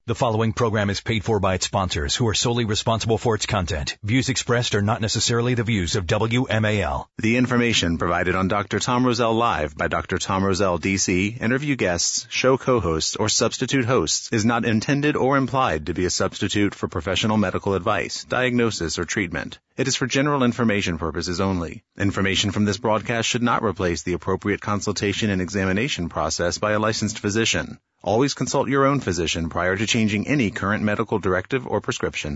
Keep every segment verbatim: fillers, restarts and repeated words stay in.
The following program is paid for by its sponsors, who are solely responsible for its content. Views expressed are not necessarily the views of W M A L. The information provided on Doctor Tom Rosell Live by Doctor Tom Rosell, D C, interview guests, show co-hosts, or substitute hosts is not intended or implied to be a substitute for professional medical advice, diagnosis, or treatment. It is for general information purposes only. Information from this broadcast should not replace the appropriate consultation and examination process by a licensed physician. Always consult your own physician prior to changing any current medical directive or prescription.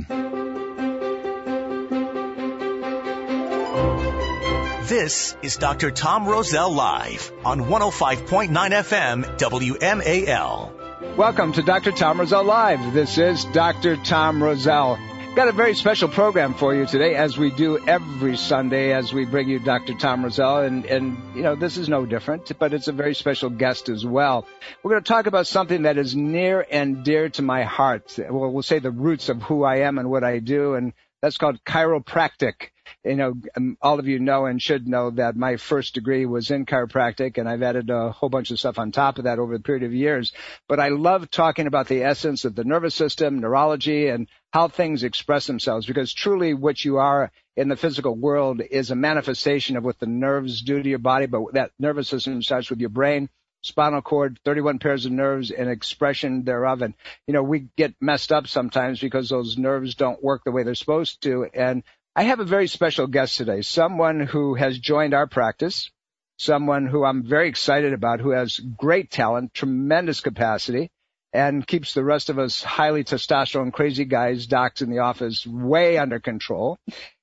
This is Doctor Tom Rosell Live on one oh five point nine F M W M A L. Welcome to Doctor Tom Rosell Live. This is Doctor Tom Rosell. Got a very special program for you today, as we do every Sunday, as we bring you Doctor Tom Rosell, and, and, you know, this is no different, but it's a very special guest as well. We're going to talk about something that is near and dear to my heart. Well, we'll say the roots of who I am and what I do, and that's called chiropractic. You know, all of you know and should know that my first degree was in chiropractic, and I've added a whole bunch of stuff on top of that over the period of years. But I love talking about the essence of the nervous system, neurology, and how things express themselves, because truly what you are in the physical world is a manifestation of what the nerves do to your body, but that nervous system starts with your brain, spinal cord, thirty-one pairs of nerves, and expression thereof. And, you know, we get messed up sometimes because those nerves don't work the way they're supposed to. And I have a very special guest today, someone who has joined our practice, someone who I'm very excited about, who has great talent, tremendous capacity, and keeps the rest of us highly testosterone crazy guys, docs in the office, way under control.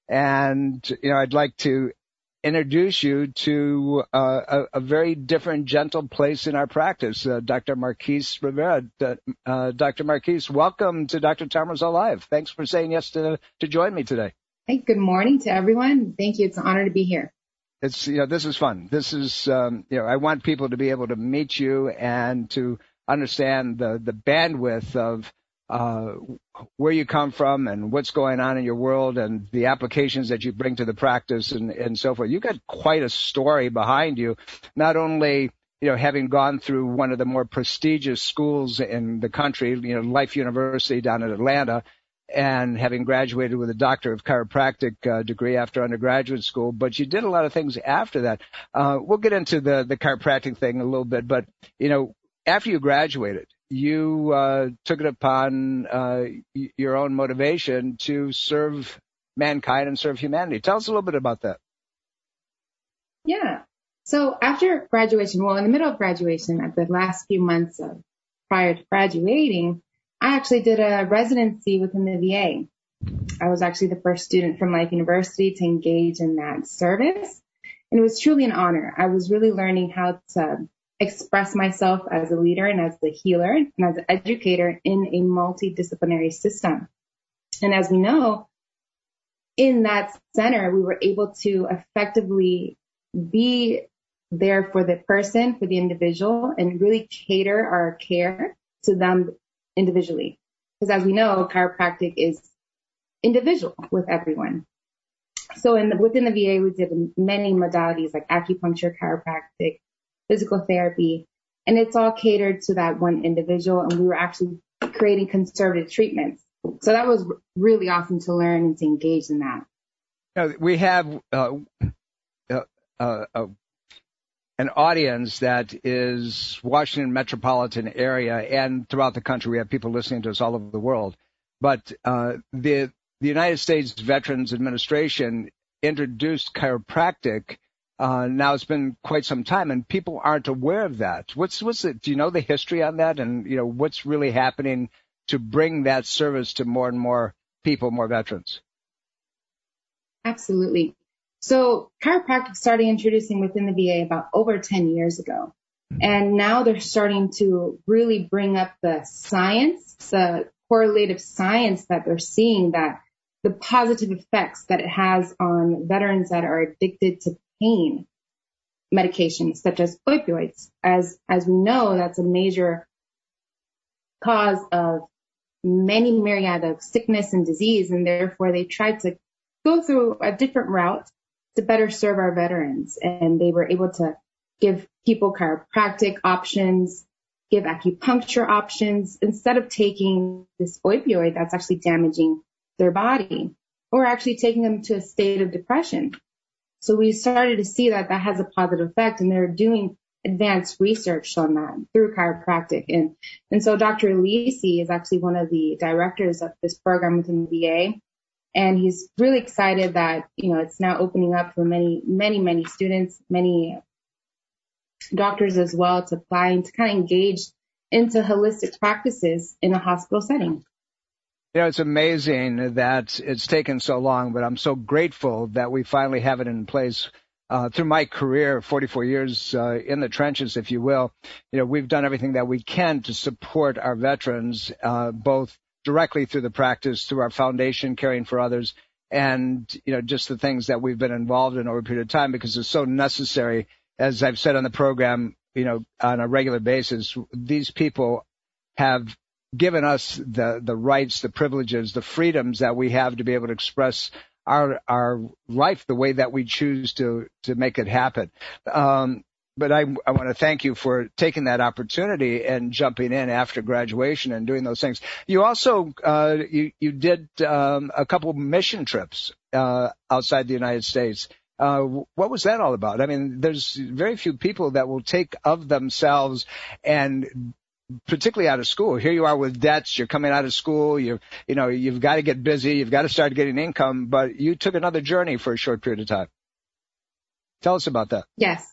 And, you know, I'd like to introduce you to uh, a, a very different, gentle place in our practice, uh, Doctor Marquise Rivera. Uh, Doctor Marquise, welcome to Doctor Tom Rosell Live. Thanks for saying yes to, to join me today. Hey, good morning to everyone. Thank you. It's an honor to be here. It's, you know, this is fun. This is, um, you know, I want people to be able to meet you and to understand the, the bandwidth of uh, where you come from and what's going on in your world and the applications that you bring to the practice and, and so forth. You've got quite a story behind you, not only, you know, having gone through one of the more prestigious schools in the country, you know, Life University down in Atlanta, and having graduated with a doctor of chiropractic uh, degree after undergraduate school, but you did a lot of things after that. Uh, we'll get into the, the chiropractic thing a little bit, but, you know, after you graduated, you uh, took it upon uh, y- your own motivation to serve mankind and serve humanity. Tell us a little bit about that. Yeah. So after graduation, well, in the middle of graduation, at the last few months of prior to graduating, I actually did a residency within the V A. I was actually the first student from Life University to engage in that service. And it was truly an honor. I was really learning how to express myself as a leader and as a healer and as an educator in a multidisciplinary system. And as we know, in that center, we were able to effectively be there for the person, for the individual, and really cater our care to them individually. Because as we know, chiropractic is individual with everyone. So in the, within the V A, we did many modalities like acupuncture, chiropractic, physical therapy, and it's all catered to that one individual. And we were actually creating conservative treatments. So that was really awesome to learn and to engage in that. Now, we have uh, uh, uh, uh, an audience that is Washington metropolitan area, and throughout the country. We have people listening to us all over the world. But uh, the the United States Veterans Administration introduced chiropractic. Uh, now it's been quite some time, and people aren't aware of that. What's what's it? Do you know the history on that, and you know what's really happening to bring that service to more and more people, more veterans? Absolutely. So chiropractic started introducing within the V A about over ten years ago. And now they're starting to really bring up the science, the correlative science that they're seeing, that the positive effects that it has on veterans that are addicted to pain medications such as opioids. As, as we know, that's a major cause of many myriad of sickness and disease. And therefore they tried to go through a different route to better serve our veterans. And they were able to give people chiropractic options, give acupuncture options instead of taking this opioid that's actually damaging their body, or actually taking them to a state of depression. So we started to see that that has a positive effect, and they're doing advanced research on that through chiropractic. And, and so Doctor Lisi is actually one of the directors of this program within the V A. And he's really excited that, you know, it's now opening up for many, many, many students, many doctors as well to apply and to kind of engage into holistic practices in a hospital setting. You know, it's amazing that it's taken so long, but I'm so grateful that we finally have it in place. Uh, through my career, forty-four years uh, in the trenches, if you will, you know, we've done everything that we can to support our veterans, uh, both directly through the practice, through our foundation, Caring for Others, and, you know, just the things that we've been involved in over a period of time, because it's so necessary. As I've said on the program, you know, on a regular basis, these people have given us the, the rights, the privileges, the freedoms that we have to be able to express our, our life the way that we choose to, to make it happen. Um, but I, I want to thank you for taking that opportunity and jumping in after graduation and doing those things. You also, uh, you, you did, um, a couple of mission trips, uh, outside the United States. Uh, what was that all about? I mean, there's very few people that will take of themselves, and particularly out of school. Here you are with debts. You're coming out of school. You, you know, you've got to get busy. You've got to start getting income, but you took another journey for a short period of time. Tell us about that. Yes.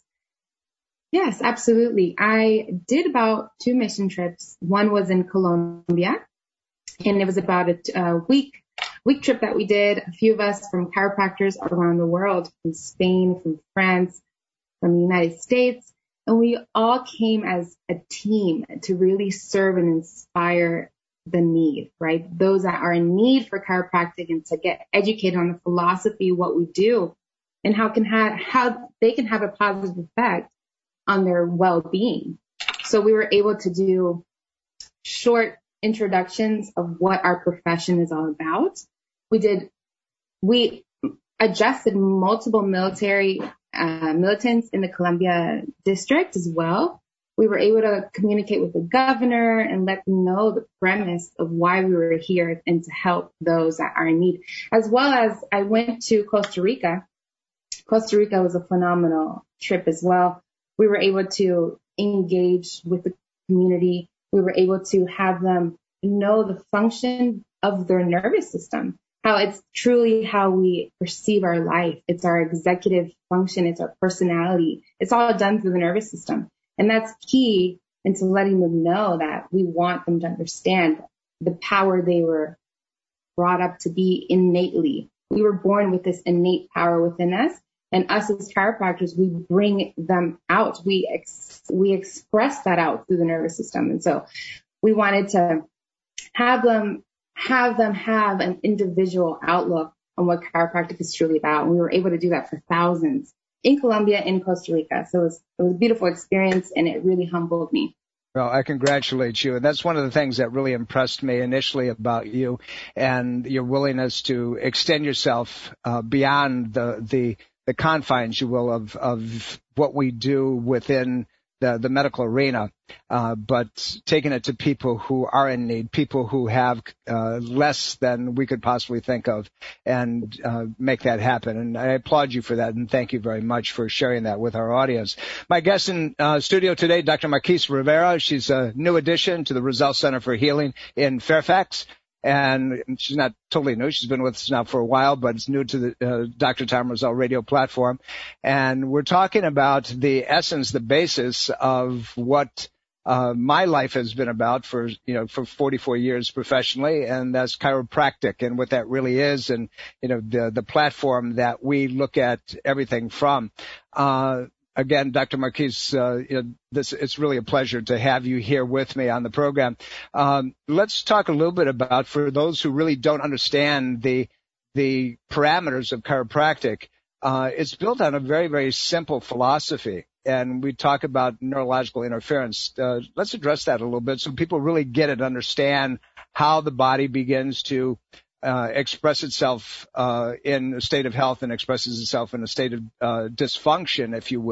Yes, absolutely. I did about two mission trips. One was in Colombia, and it was about a, a week, week trip that we did. A few of us from chiropractors around the world, from Spain, from France, from the United States. And we all came as a team to really serve and inspire the need, right? Those that are in need for chiropractic, and to get educated on the philosophy, what we do, and how can have, how they can have a positive effect on their well-being. So we were able to do short introductions of what our profession is all about. We did, we adjusted multiple military Uh, militants in the Columbia district as well. We were able to communicate with the governor and let them know the premise of why we were here and to help those that are in need. As well as I went to Costa Rica. Costa Rica was a phenomenal trip as well. We were able to engage with the community. We were able to have them know the function of their nervous system, how it's truly how we perceive our life. It's our executive function. It's our personality. It's all done through the nervous system. And that's key into letting them know that we want them to understand the power they were brought up to be innately. We were born with this innate power within us. And us as chiropractors, we bring them out. We ex- we express that out through the nervous system. And so we wanted to have them have them have an individual outlook on what chiropractic is truly about. And we were able to do that for thousands in Colombia and Costa Rica. So it was, it was a beautiful experience, and it really humbled me. Well, I congratulate you. And that's one of the things that really impressed me initially about you, and your willingness to extend yourself uh, beyond the, the, the confines, you will, of, of what we do within the, the medical arena, uh, but taking it to people who are in need, people who have uh, less than we could possibly think of, and uh, make that happen. And I applaud you for that, and thank you very much for sharing that with our audience. My guest in uh, studio today, Doctor Marquise Rivera. She's a new addition to the Roselle Center for Healing in Fairfax. And she's not totally new. She's been with us now for a while, but it's new to the uh, Doctor Tom Roselle radio platform. And we're talking about the essence, the basis of what uh, my life has been about for, you know, for forty-four years professionally, and that's chiropractic and what that really is, and, you know, the, the platform that we look at everything from. Uh, Again, Doctor Marquise, uh, you know, this, it's really a pleasure to have you here with me on the program. Um, let's talk a little bit about, for those who really don't understand the the parameters of chiropractic, uh, it's built on a very, very simple philosophy. And we talk about neurological interference. Uh, let's address that a little bit so people really get it, understand how the body begins to Uh, express itself uh, in a state of health and expresses itself in a state of uh, dysfunction, if you will,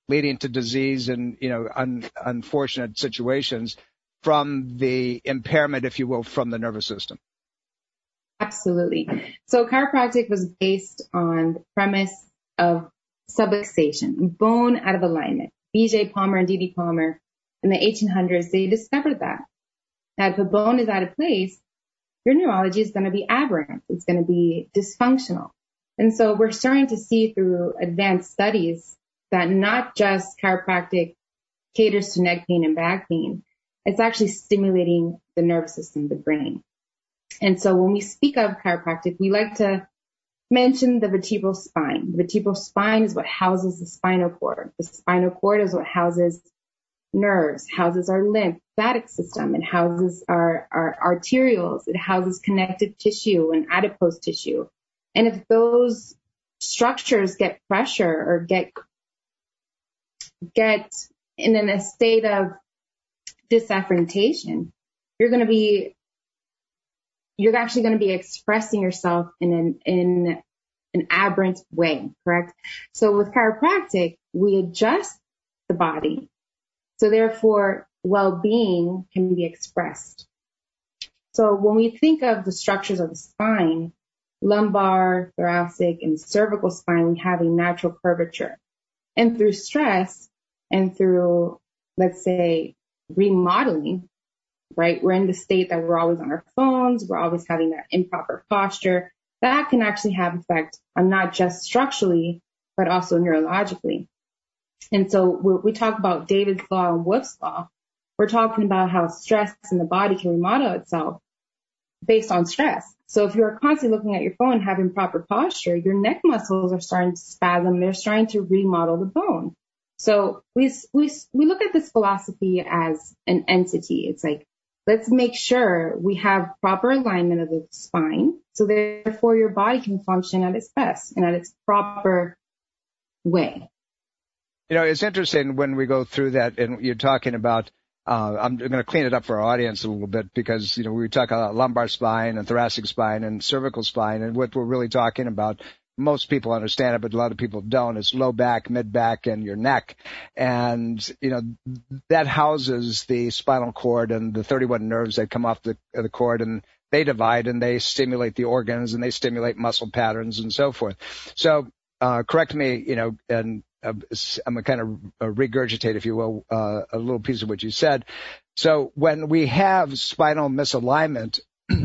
leading to disease and, you know, un, unfortunate situations from the impairment, if you will, from the nervous system. Absolutely. So chiropractic was based on the premise of subluxation, bone out of alignment. B J Palmer and D D Palmer in the eighteen hundreds, they discovered that. That if a bone is out of place, your neurology is going to be aberrant. It's going to be dysfunctional. And so we're starting to see through advanced studies that not just chiropractic caters to neck pain and back pain, it's actually stimulating the nervous system, the brain. And so when we speak of chiropractic, we like to mention the vertebral spine. The vertebral spine is what houses the spinal cord. The spinal cord is what houses nerves, houses our lymphatic system, it houses our, our arterioles, it houses connective tissue and adipose tissue. And if those structures get pressure or get get in a state of disafferentation, you're going to be you're actually going to be expressing yourself in an in an aberrant way, correct? So with chiropractic, we adjust the body. So therefore, well-being can be expressed. So when we think of the structures of the spine, lumbar, thoracic, and cervical spine, we have a natural curvature. And through stress and through, let's say, remodeling, right, we're in the state that we're always on our phones, we're always having that improper posture. That can actually have effect on not just structurally, but also neurologically. And so when we talk about David's Law and Wolff's Law, we're talking about how stress in the body can remodel itself based on stress. So if you're constantly looking at your phone, having proper posture, your neck muscles are starting to spasm. They're starting to remodel the bone. So we, we, we look at this philosophy as an entity. It's like, let's make sure we have proper alignment of the spine. So therefore your body can function at its best and at its proper way. You know, it's interesting when we go through that and you're talking about, uh, I'm going to clean it up for our audience a little bit because, you know, we talk about lumbar spine and thoracic spine and cervical spine, and what we're really talking about, most people understand it, but a lot of people don't. It's low back, mid back, and your neck. And, you know, that houses the spinal cord and the thirty-one nerves that come off the, the cord, and they divide and they stimulate the organs and they stimulate muscle patterns and so forth. So, uh, correct me, you know, and uh, I'm going to kind of regurgitate, if you will, uh, a little piece of what you said. So when we have spinal misalignment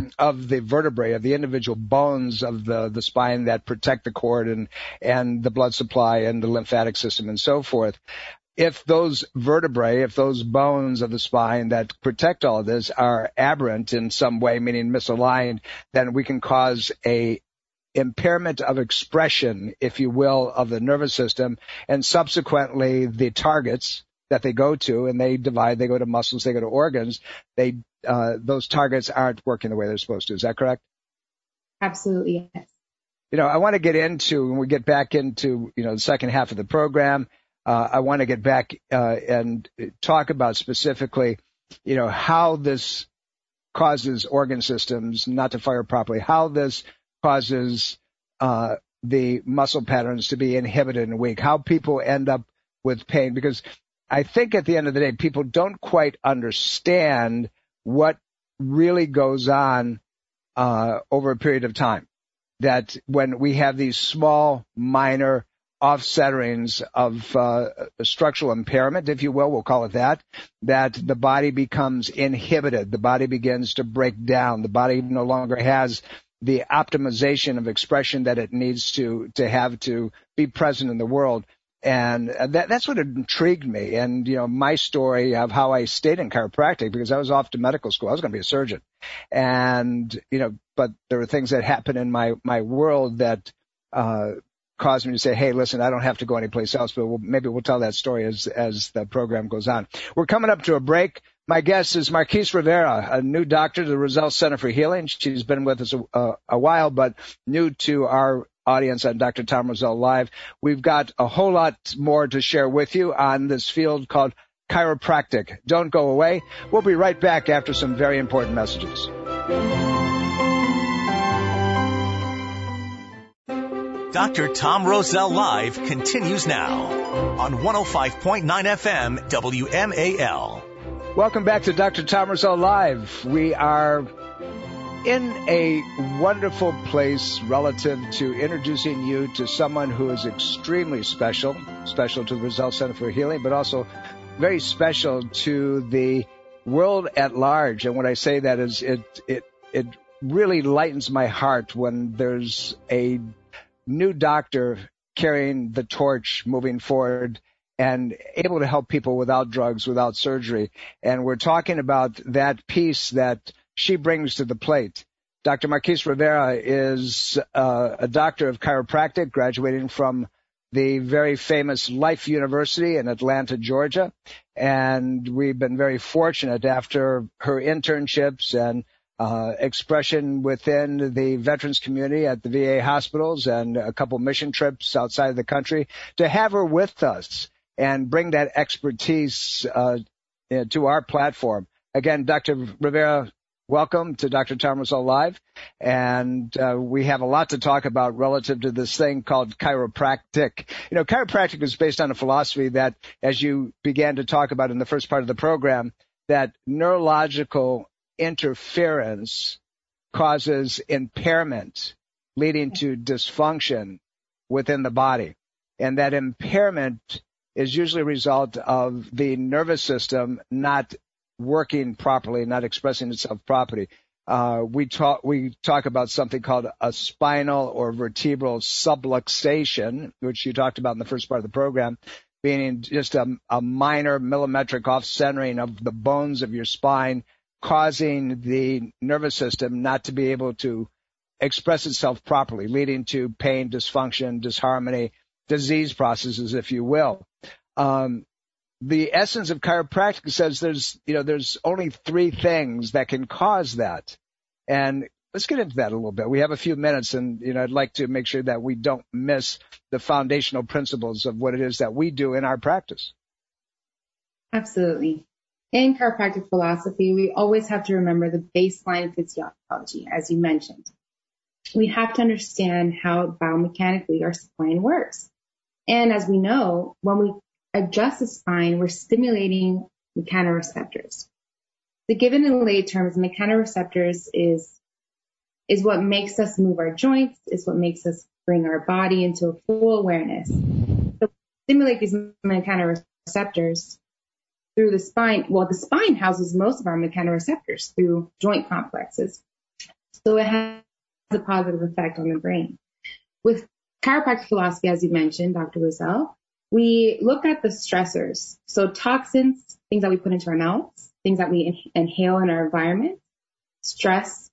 of the vertebrae, of the individual bones of the, the spine that protect the cord and, and the blood supply and the lymphatic system and so forth, if those vertebrae, if those bones of the spine that protect all of this are aberrant in some way, meaning misaligned, then we can cause a impairment of expression, if you will, of the nervous system, and subsequently the targets that they go to, and they divide, they go to muscles, they go to organs, they uh, those targets aren't working the way they're supposed to. Is that correct? Absolutely, yes. You know, I want to get into, when we get back into, you know, the second half of the program, uh, I want to get back uh, and talk about specifically, you know, how this causes organ systems not to fire properly, how this causes uh, the muscle patterns to be inhibited and weak, how people end up with pain, because I think at the end of the day, people don't quite understand what really goes on uh, over a period of time. That when we have these small, minor offsetterings of uh, structural impairment, if you will, we'll call it that, that the body becomes inhibited. The body begins to break down. The body no longer has the optimization of expression that it needs to to have to be present in the world. And that, that's what intrigued me. And, you know, my story of how I stayed in chiropractic, because I was off to medical school. I was going to be a surgeon. And, you know, but there were things that happened in my, my world that, uh, caused me to say, hey, listen, I don't have to go anyplace else, but we'll, maybe we'll tell that story as, as the program goes on. We're coming up to a break. My guest is Marquise Rivera, a new doctor to the Roselle Center for Healing. She's been with us a, a, a while, but new to our audience on Doctor Tom Roselle Live. We've got a whole lot more to share with you on this field called chiropractic. Don't go away. We'll be right back after some very important messages. Doctor Tom Rosell Live continues now on one oh five point nine F M W M A L. Welcome back to Doctor Tom Rosell Live. We are in a wonderful place relative to introducing you to someone who is extremely special, special to the Rosell Center for Healing, but also very special to the world at large. And when I say that is it, it, it really lightens my heart when there's a new doctor carrying the torch moving forward and able to help people without drugs, without surgery. And we're talking about that piece that she brings to the plate. Doctor Marquise Rivera is uh, a doctor of chiropractic, graduating from the very famous Life University in Atlanta, Georgia. And we've been very fortunate after her internships and Uh, expression within the veterans community at the V A hospitals and a couple mission trips outside of the country to have her with us and bring that expertise uh, to our platform. Again, Doctor Rivera, welcome to Doctor Tom Rosell Live. And uh, we have a lot to talk about relative to this thing called chiropractic. You know, chiropractic is based on a philosophy that, as you began to talk about in the first part of the program, that neurological interference causes impairment, leading to dysfunction within the body. And that impairment is usually a result of the nervous system not working properly, not expressing itself properly. Uh, we talk, we talk about something called a spinal or vertebral subluxation, which you talked about in the first part of the program, meaning just a, a minor millimetric off-centering of the bones of your spine, causing the nervous system not to be able to express itself properly, leading to pain, dysfunction, disharmony, disease processes, if you will. Um, the essence of chiropractic says there's, you know, there's only three things that can cause that. And let's get into that a little bit. We have a few minutes, and, you know, I'd like to make sure that we don't miss the foundational principles of what it is that we do in our practice. Absolutely. In chiropractic philosophy, we always have to remember the baseline physiology, as you mentioned. We have to understand how biomechanically our spine works. And as we know, when we adjust the spine, we're stimulating mechanoreceptors. The given in lay terms, mechanoreceptors is, is what makes us move our joints, is what makes us bring our body into a full awareness. So stimulate these mechanoreceptors through the spine. Well, the spine houses most of our mechanoreceptors through joint complexes. So it has a positive effect on the brain. With chiropractic philosophy, as you mentioned, Doctor Rosell, we look at the stressors. So toxins, things that we put into our mouths, things that we in- inhale in our environment, stress,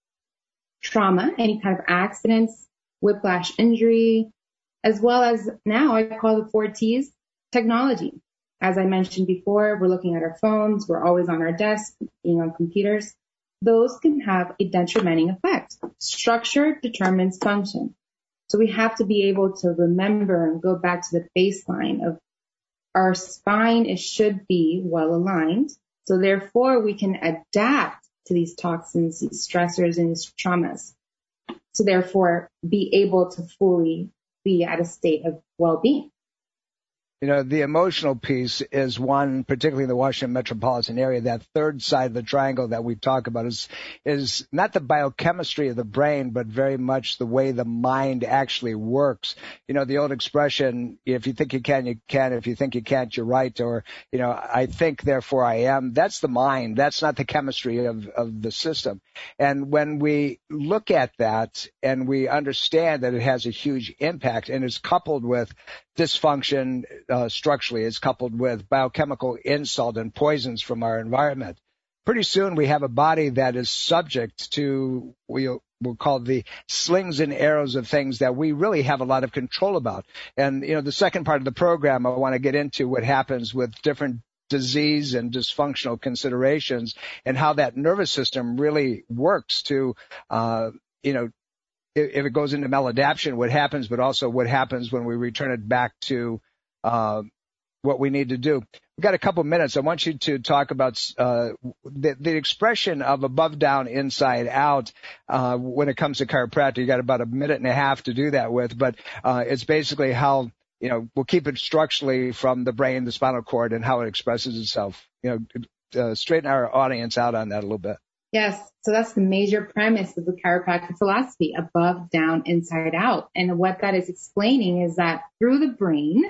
trauma, any kind of accidents, whiplash injury, as well as now I call the four T's, technology. As I mentioned before, we're looking at our phones. We're always on our desk, being on computers. Those can have a detrimental effect. Structure determines function. So we have to be able to remember and go back to the baseline of our spine. It should be well aligned. So therefore, we can adapt to these toxins, these stressors, and these traumas. So therefore, be able to fully be at a state of well-being. You know, the emotional piece is one, particularly in the Washington metropolitan area. That third side of the triangle that we talk about is is not the biochemistry of the brain, but very much the way the mind actually works. You know, the old expression, if you think you can, you can. If you think you can't, you're right. Or, you know, I think, therefore I am. That's the mind. That's not the chemistry of, of the system. And when we look at that and we understand that it has a huge impact and is coupled with dysfunction uh, structurally, is coupled with biochemical insult and poisons from our environment, pretty soon we have a body that is subject to, we'll, we'll call the slings and arrows of things that we really have a lot of control about. And, you know, the second part of the program, I want to get into what happens with different disease and dysfunctional considerations and how that nervous system really works to, uh, you know, if it goes into maladaptation, what happens, but also what happens when we return it back to uh, what we need to do. We've got a couple minutes. I want you to talk about uh, the, the expression of above, down, inside, out uh, when it comes to chiropractic. You got about a minute and a half to do that with, but uh, it's basically how, you know, we'll keep it structurally from the brain, the spinal cord, and how it expresses itself. You know, uh, straighten our audience out on that a little bit. Yes. So that's the major premise of the chiropractic philosophy, above, down, inside, out. And what that is explaining is that through the brain,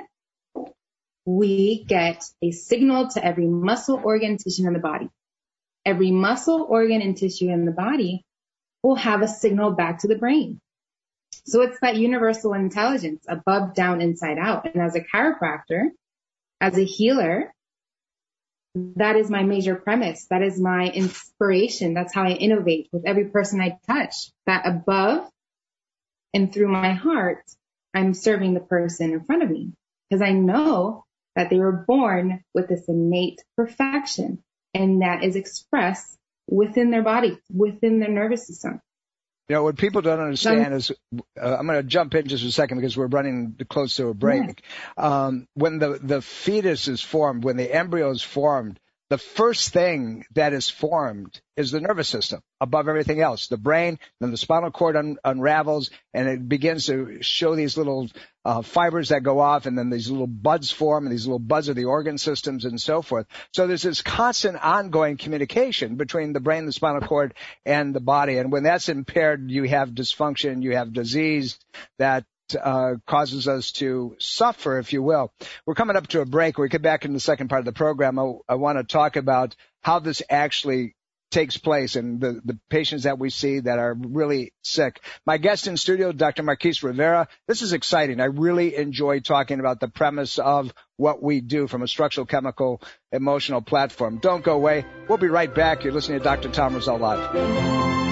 we get a signal to every muscle, organ, tissue in the body. Every muscle, organ, and tissue in the body will have a signal back to the brain. So it's that universal intelligence, above, down, inside, out. And as a chiropractor, as a healer, that is my major premise. That is my inspiration. That's how I innovate with every person I touch. That above and through my heart, I'm serving the person in front of me because I know that they were born with this innate perfection, and that is expressed within their body, within their nervous system. You know, what people don't understand is, uh, I'm going to jump in just a second because we're running close to a break. Yeah. Um, when the, the fetus is formed, when the embryo is formed, the first thing that is formed is the nervous system above everything else. The brain, then the spinal cord un- unravels, and it begins to show these little uh, fibers that go off, and then these little buds form, and these little buds are the organ systems and so forth. So there's this constant ongoing communication between the brain, the spinal cord, and the body. And when that's impaired, you have dysfunction, you have disease that Uh, causes us to suffer, if you will. We're coming up to a break. When we get back in the second part of the program, I, I want to talk about how this actually takes place and the, the patients that we see that are really sick. My guest in studio, Doctor Marquise Rivera. This is exciting. I really enjoy talking about the premise of what we do from a structural, chemical, emotional platform. Don't go away. We'll be right back. You're listening to Doctor Tom Rosell Live.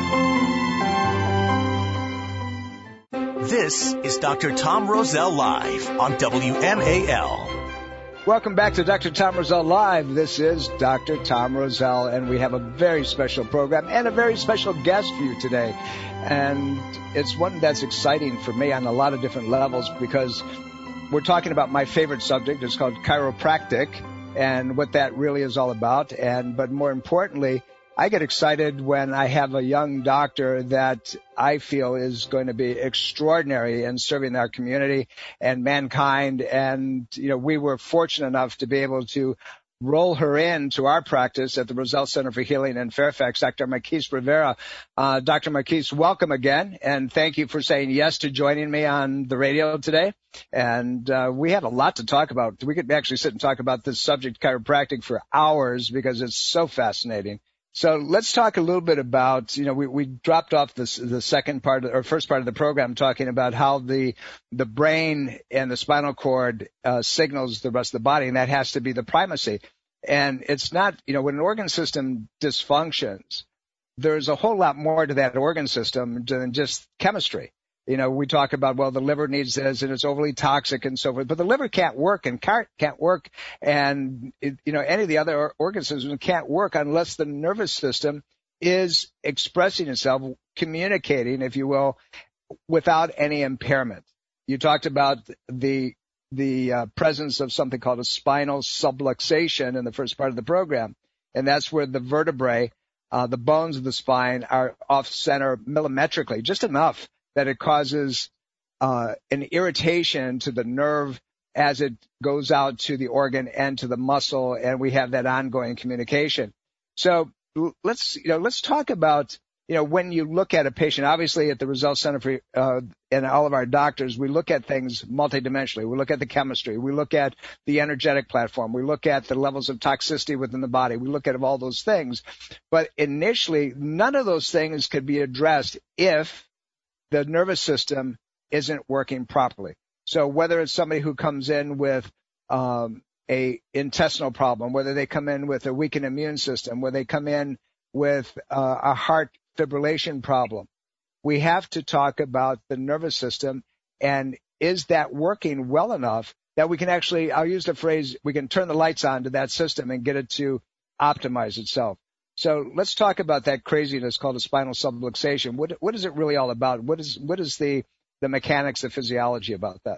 This is Doctor Tom Rosell Live on W M A L. Welcome back to Doctor Tom Rosell Live. This is Doctor Tom Rosell, and we have a very special program and a very special guest for you today. And it's one that's exciting for me on a lot of different levels because we're talking about my favorite subject. It's called chiropractic and what that really is all about. And but more importantly, I get excited when I have a young doctor that I feel is going to be extraordinary in serving our community and mankind. And, you know, we were fortunate enough to be able to roll her into our practice at the Rosell Center for Healing in Fairfax, Doctor Marquise Rivera. Uh, Doctor Marquise, welcome again, and thank you for saying yes to joining me on the radio today. And uh, we have a lot to talk about. We could actually sit and talk about this subject, chiropractic, for hours because it's so fascinating. So let's talk a little bit about, you know, we, we dropped off this, the second part or first part of the program talking about how the, the brain and the spinal cord, uh, signals the rest of the body, and that has to be the primacy. And it's not, you know, when an organ system dysfunctions, there's a whole lot more to that organ system than just chemistry. You know, we talk about, well, the liver needs this and it's overly toxic and so forth, but the liver can't work and can't work. And, it, you know, any of the other organ systems can't work unless the nervous system is expressing itself, communicating, if you will, without any impairment. You talked about the, the uh, presence of something called a spinal subluxation in the first part of the program. And that's where the vertebrae, uh, the bones of the spine are off center millimetrically, just enough that it causes uh, an irritation to the nerve as it goes out to the organ and to the muscle, and we have that ongoing communication. So let's, you know, let's talk about, you know, when you look at a patient, obviously at the Rosell Center for, uh, and all of our doctors, we look at things multidimensionally. We look at the chemistry. We look at the energetic platform. We look at the levels of toxicity within the body. We look at all those things. But initially, none of those things could be addressed if the nervous system isn't working properly. So whether it's somebody who comes in with um, a intestinal problem, whether they come in with a weakened immune system, whether they come in with uh, a heart fibrillation problem, we have to talk about the nervous system and is that working well enough that we can actually, I'll use the phrase, we can turn the lights on to that system and get it to optimize itself. So let's talk about that craziness called a spinal subluxation. What, what is it really all about? What is, what is the, the mechanics, the physiology about that?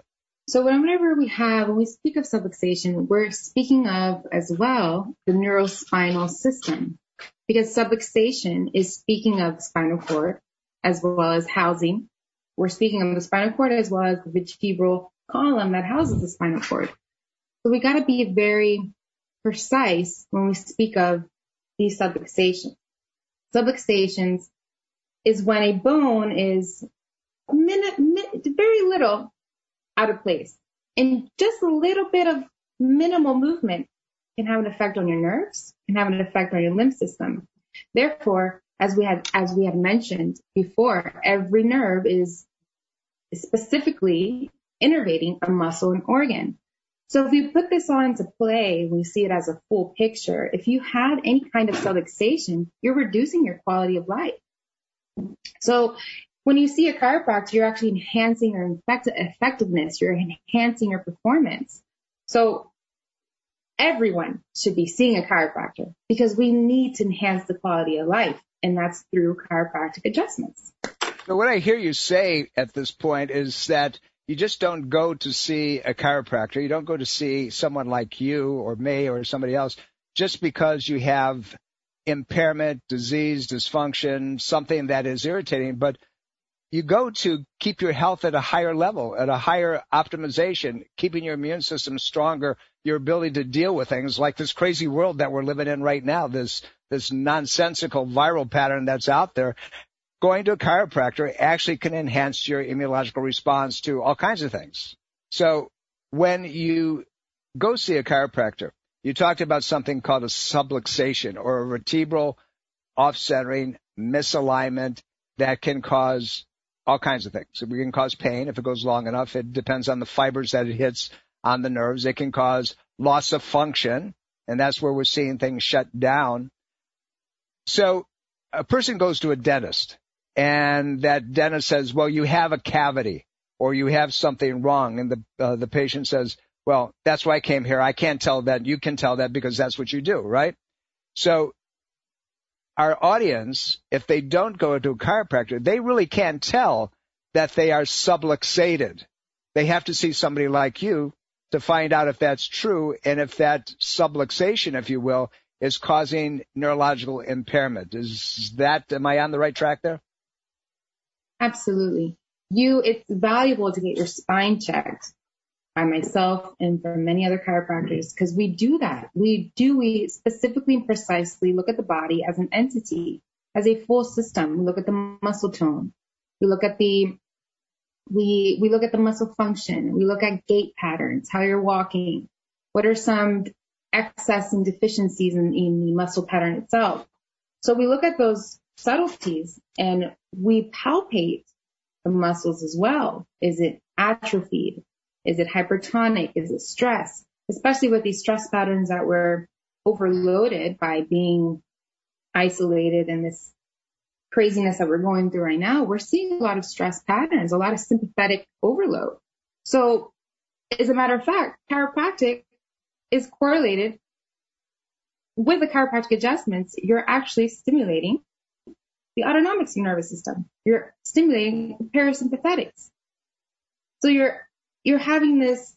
So whenever we have, when we speak of subluxation, we're speaking of as well the neurospinal system, because subluxation is speaking of the spinal cord as well as housing. We're speaking of the spinal cord as well as the vertebral column that houses the spinal cord. So we got to be very precise when we speak of these subluxations. Subluxations is when a bone is minute, minute, very little out of place. And just a little bit of minimal movement can have an effect on your nerves, can have an effect on your limb system. Therefore, as we had, as we had mentioned before, every nerve is specifically innervating a muscle and organ. So if you put this all into play, we see it as a full picture. If you have any kind of subluxation, you're reducing your quality of life. So when you see a chiropractor, you're actually enhancing your effect- effectiveness. You're enhancing your performance. So everyone should be seeing a chiropractor because we need to enhance the quality of life, and that's through chiropractic adjustments. So what I hear you say at this point is that you just don't go to see a chiropractor. You don't go to see someone like you or me or somebody else just because you have impairment, disease, dysfunction, something that is irritating, but you go to keep your health at a higher level, at a higher optimization, keeping your immune system stronger, your ability to deal with things like this crazy world that we're living in right now, this this nonsensical viral pattern that's out there. Going to a chiropractor actually can enhance your immunological response to all kinds of things. So when you go see a chiropractor, you talked about something called a subluxation or a vertebral off-centering misalignment that can cause all kinds of things. It can cause pain if it goes long enough. It depends on the fibers that it hits on the nerves. It can cause loss of function, and that's where we're seeing things shut down. So a person goes to a dentist, and that dentist says, well, you have a cavity or you have something wrong. And the uh, the patient says, well, that's why I came here. I can't tell that. You can tell that because that's what you do, right? So our audience, if they don't go to a chiropractor, they really can't tell that they are subluxated. They have to see somebody like you to find out if that's true and if that subluxation, if you will, is causing neurological impairment. Is that, am I on the right track there? Absolutely. You, it's valuable to get your spine checked by myself and from many other chiropractors because we do that. We do, we specifically and precisely look at the body as an entity, as a full system. We look at the muscle tone. We look at the, we, we look at the muscle function. We look at gait patterns, how you're walking. What are some excess and deficiencies in, in the muscle pattern itself? So we look at those subtleties and we palpate the muscles as well. Is it atrophied? Is it hypertonic? Is it stress? Especially with these stress patterns that we're overloaded by being isolated and this craziness that we're going through right now, we're seeing a lot of stress patterns, a lot of sympathetic overload. So as a matter of fact, chiropractic is correlated with the chiropractic adjustments. You're actually stimulating the autonomic nervous system. You're stimulating the parasympathetics. So you're you're having this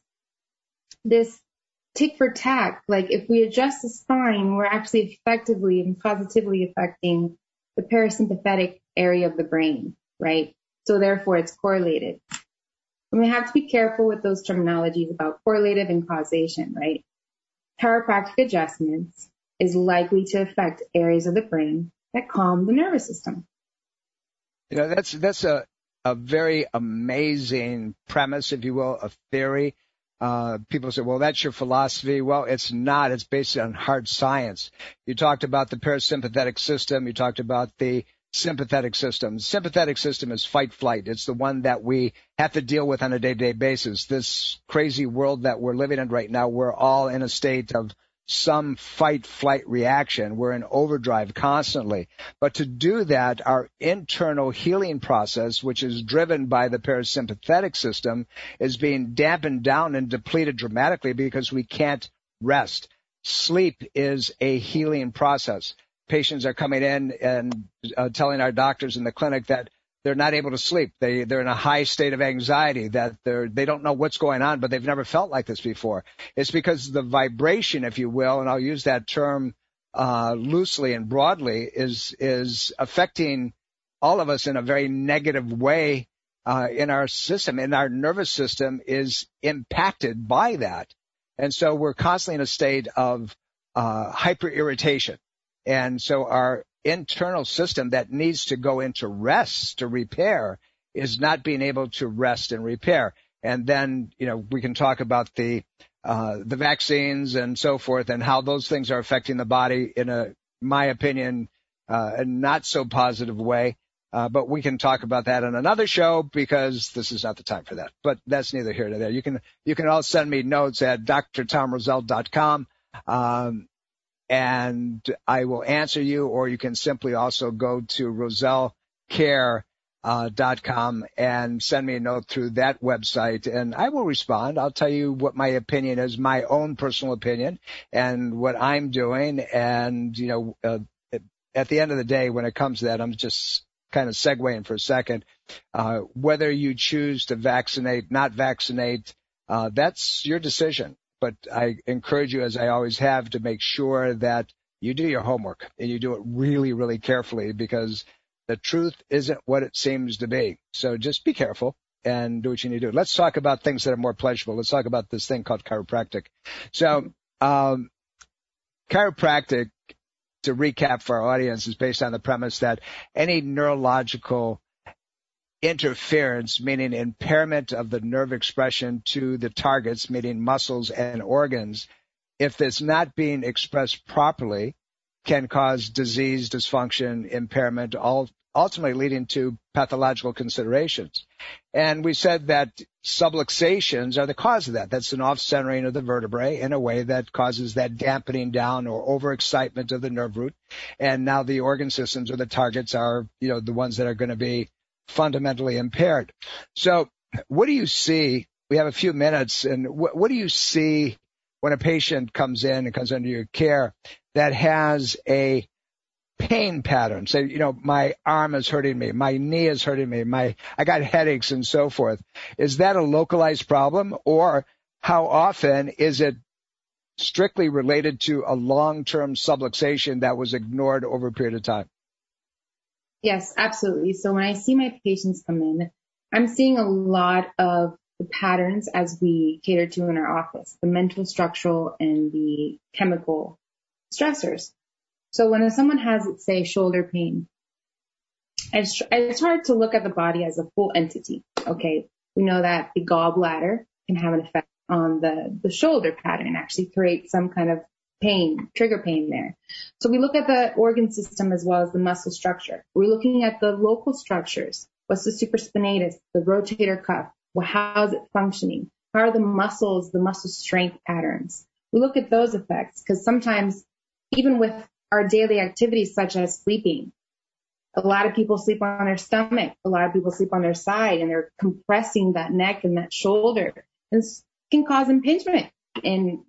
this tick for tack. Like if we adjust the spine, we're actually effectively and positively affecting the parasympathetic area of the brain, right? So therefore it's correlated. And we have to be careful with those terminologies about correlative and causation, right? Chiropractic adjustments is likely to affect areas of the brain that calm the nervous system. You know, that's that's a, a very amazing premise, if you will, a theory. Uh, people say, well, that's your philosophy. Well, it's not. It's based on hard science. You talked about the parasympathetic system. You talked about the sympathetic system. The sympathetic system is fight-flight. It's the one that we have to deal with on a day-to-day basis. This crazy world that we're living in right now, we're all in a state of some fight-flight reaction. We're in overdrive constantly. But to do that, our internal healing process, which is driven by the parasympathetic system, is being dampened down and depleted dramatically because we can't rest. Sleep is a healing process. Patients are coming in and uh, telling our doctors in the clinic that they're not able to sleep. They, they're in a high state of anxiety that they're, they don't know what's going on, but they've never felt like this before. It's because the vibration, if you will, and I'll use that term, uh, loosely and broadly, is, is affecting all of us in a very negative way, uh, in our system, and our nervous system is impacted by that. And so we're constantly in a state of, uh, hyper-irritation. And so our internal system that needs to go into rest to repair is not being able to rest and repair. And then, you know, we can talk about the, uh, the vaccines and so forth and how those things are affecting the body in a, my opinion, uh, a not so positive way. Uh, but we can talk about that on another show because this is not the time for that. But that's neither here nor there. You can, you can all send me notes at d r tom roselle dot com. Um, and I will answer you, or you can simply also go to roselle care dot com and send me a note through that website, and I will respond. I'll tell you what my opinion is, my own personal opinion, and what I'm doing. And, you know, uh, at the end of the day, when it comes to that, I'm just kind of segueing for a second. Uh, whether you choose to vaccinate, not vaccinate, uh, that's your decision. But I encourage you, as I always have, to make sure that you do your homework and you do it really, really carefully, because the truth isn't what it seems to be. So just be careful and do what you need to do. Let's talk about things that are more pleasurable. Let's talk about this thing called chiropractic. So um, chiropractic, to recap for our audience, is based on the premise that any neurological interference, meaning impairment of the nerve expression to the targets, meaning muscles and organs, if it's not being expressed properly, can cause disease, dysfunction, impairment, all ultimately leading to pathological considerations. And we said that subluxations are the cause of that. That's an off-centering of the vertebrae in a way that causes that dampening down or overexcitement of the nerve root. And now the organ systems or the targets are, you know, the ones that are going to be fundamentally impaired. So what do you see? We have a few minutes, and what, what do you see when a patient comes in and comes under your care that has a pain pattern? Say, you know, my arm is hurting me, my knee is hurting me, my I got headaches and so forth. Is that a localized problem, or how often is it strictly related to a long-term subluxation that was ignored over a period of time? Yes, absolutely. So when I see my patients come in, I'm seeing a lot of the patterns as we cater to in our office, the mental, structural, and the chemical stressors. So when someone has, let's say, shoulder pain, it's, it's hard to look at the body as a full entity. Okay, we know that the gallbladder can have an effect on the, the shoulder pattern, actually create some kind of pain, trigger pain there. So we look at the organ system as well as the muscle structure. We're looking at the local structures. What's the supraspinatus, the rotator cuff? Well, how is it functioning? How are the muscles, the muscle strength patterns? We look at those effects because sometimes even with our daily activities such as sleeping, a lot of people sleep on their stomach. A lot of people sleep on their side, and they're compressing that neck and that shoulder. And this can cause impingement and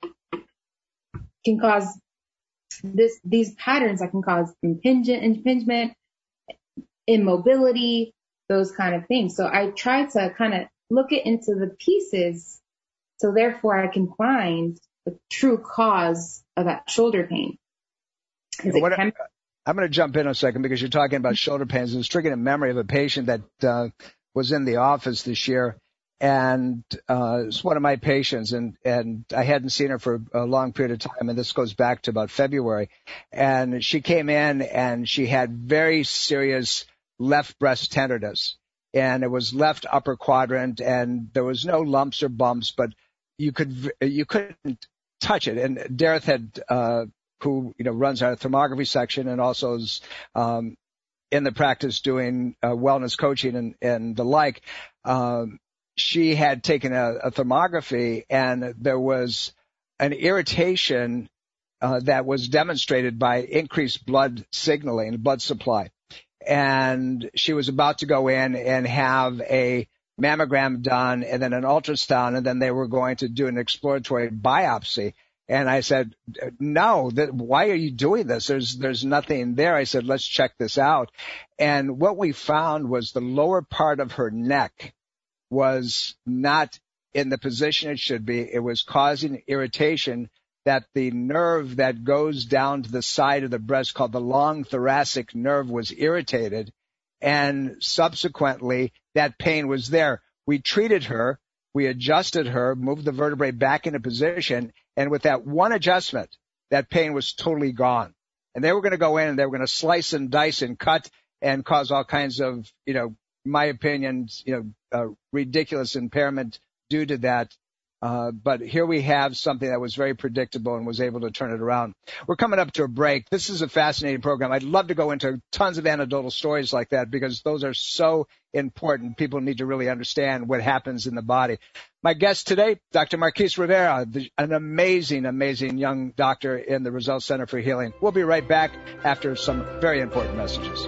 can cause this, these patterns that can cause impingement, impingement, immobility, those kind of things. So I try to kind of look it into the pieces, so therefore I can find the true cause of that shoulder pain. What, can- I'm going to jump in a second because you're talking about shoulder pains, and it's triggering a memory of a patient that uh, was in the office this year. And uh, it's one of my patients, and, and I hadn't seen her for a long period of time, and this goes back to about February. And she came in, and she had very serious left breast tenderness, and it was left upper quadrant, and there was no lumps or bumps, but you could you couldn't touch it. And Dareth had, uh, who you know runs our thermography section, and also is um, in the practice doing uh, wellness coaching and, and the like. Um, She had taken a, a thermography, and there was an irritation uh, that was demonstrated by increased blood signaling, blood supply. And she was about to go in and have a mammogram done and then an ultrasound, and then they were going to do an exploratory biopsy. And I said, no, that, why are you doing this? There's, there's nothing there. I said, let's check this out. And what we found was the lower part of her neck was not in the position it should be. It was causing irritation that the nerve that goes down to the side of the breast called the long thoracic nerve was irritated. And subsequently that pain was there. We treated her. We adjusted her, moved the vertebrae back into position, and with that one adjustment, that pain was totally gone. And they were going to go in and they were going to slice and dice and cut and cause all kinds of, you know, my opinion, you know, uh, ridiculous impairment due to that. Uh, but here we have something that was very predictable and was able to turn it around. We're coming up to a break. This is a fascinating program. I'd love to go into tons of anecdotal stories like that because those are so important. People need to really understand what happens in the body. My guest today, Doctor Marquise Rivera, the, an amazing, amazing young doctor in the Roselle Center for Healing. We'll be right back after some very important messages.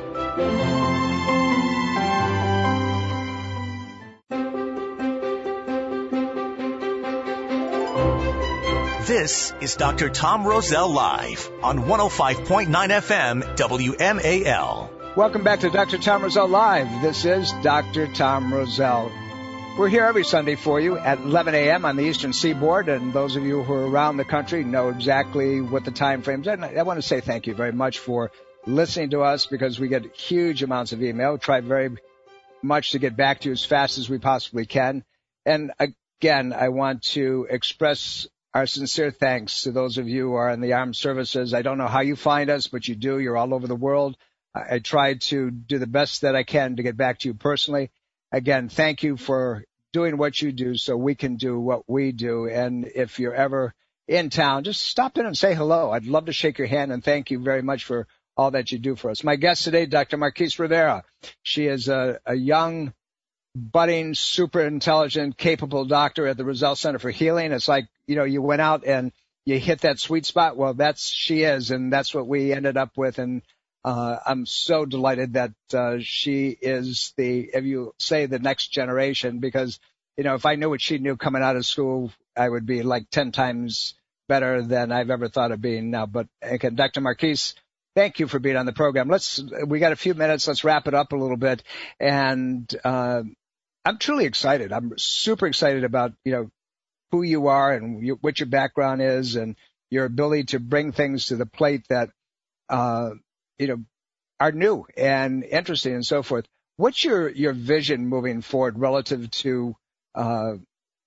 This is Doctor Tom Roselle Live on one oh five point nine F M W M A L. Welcome back to Doctor Tom Roselle Live. This is Doctor Tom Roselle. We're here every Sunday for you at eleven a.m. on the Eastern Seaboard, and those of you who are around the country know exactly what the time frames are. And I want to say thank you very much for listening to us because we get huge amounts of email. We try very much to get back to you as fast as we possibly can. And again, I want to express our sincere thanks to those of you who are in the armed services. I don't know how you find us, but you do. You're all over the world. I, I try to do the best that I can to get back to you personally. Again, thank you for doing what you do so we can do what we do. And if you're ever in town, just stop in and say hello. I'd love to shake your hand, and thank you very much for all that you do for us. My guest today, Doctor Marquise Rivera. She is a, a young, budding, super intelligent, capable doctor at the Roselle Center for Healing. It's like, you know, you went out and you hit that sweet spot. Well, that's, she is, and that's what we ended up with. And, uh, I'm so delighted that, uh, she is the, if you say the next generation, because, you know, if I knew what she knew coming out of school, I would be like ten times better than I've ever thought of being now. But again, Doctor Marquise, thank you for being on the program. Let's, we got a few minutes. Let's wrap it up a little bit. And, uh, I'm truly excited. I'm super excited about, you know, who you are and you, what your background is and your ability to bring things to the plate that, uh, you know, are new and interesting and so forth. What's your, your vision moving forward relative to, uh,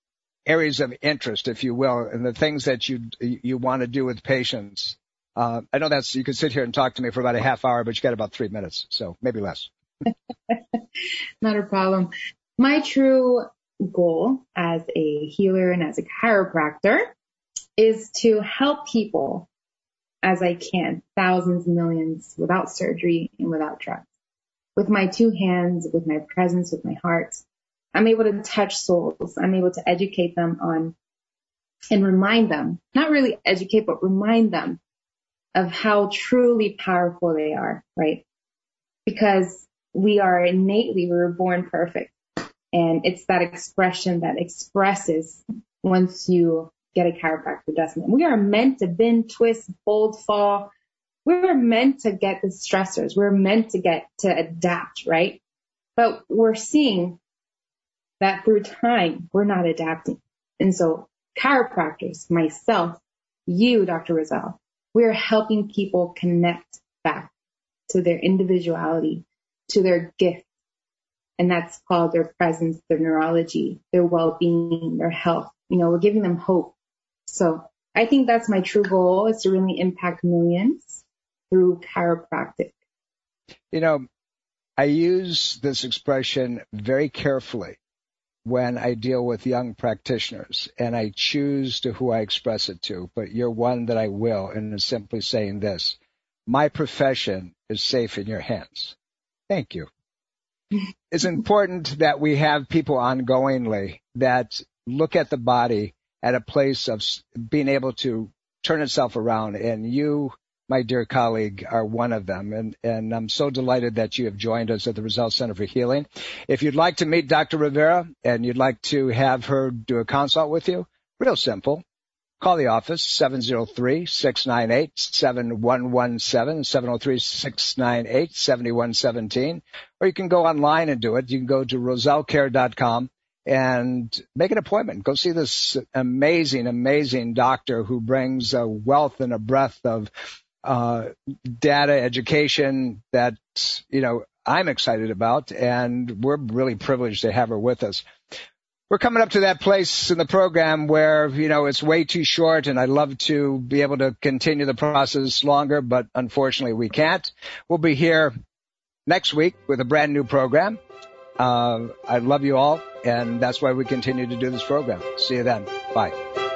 areas of interest, if you will, and the things that you, you want to do with patients? Uh, I know that's, you could sit here and talk to me for about a half hour, but you got about three minutes, so maybe less. Not a problem. My true goal as a healer and as a chiropractor is to help people as I can, thousands, millions, without surgery and without drugs. With my two hands, with my presence, with my heart, I'm able to touch souls. I'm able to educate them on and remind them, not really educate, but remind them of how truly powerful they are, right? Because we are innately, we were born perfect. And it's that expression that expresses once you get a chiropractor adjustment. We are meant to bend, twist, fold, fall. We're meant to get the stressors. We're meant to get to adapt, right? But we're seeing that through time, we're not adapting. And so chiropractors, myself, you, Doctor Roselle, we're helping people connect back to their individuality, to their gift. And that's called their presence, their neurology, their well-being, their health. You know, we're giving them hope. So I think that's my true goal, is to really impact millions through chiropractic. You know, I use this expression very carefully when I deal with young practitioners, and I choose to who I express it to, but you're one that I will, and is simply saying this: my profession is safe in your hands. Thank you. It's important that we have people ongoingly that look at the body at a place of being able to turn itself around. And you, my dear colleague, are one of them. And, and I'm so delighted that you have joined us at the Roselle Center for Healing. If you'd like to meet Doctor Rivera and you'd like to have her do a consult with you, real simple. call the office, seven oh three, six nine eight, seven one one seven, seven oh three, six nine eight, seven one one seven. Or you can go online and do it. You can go to roselle care dot com and make an appointment. Go see this amazing, amazing doctor who brings a wealth and a breadth of uh data education that, you know, I'm excited about, and we're really privileged to have her with us. We're coming up to that place in the program where, you know, it's way too short, and I'd love to be able to continue the process longer, but unfortunately we can't. We'll be here next week with a brand new program. Uh, I love you all, and that's why we continue to do this program. See you then. Bye.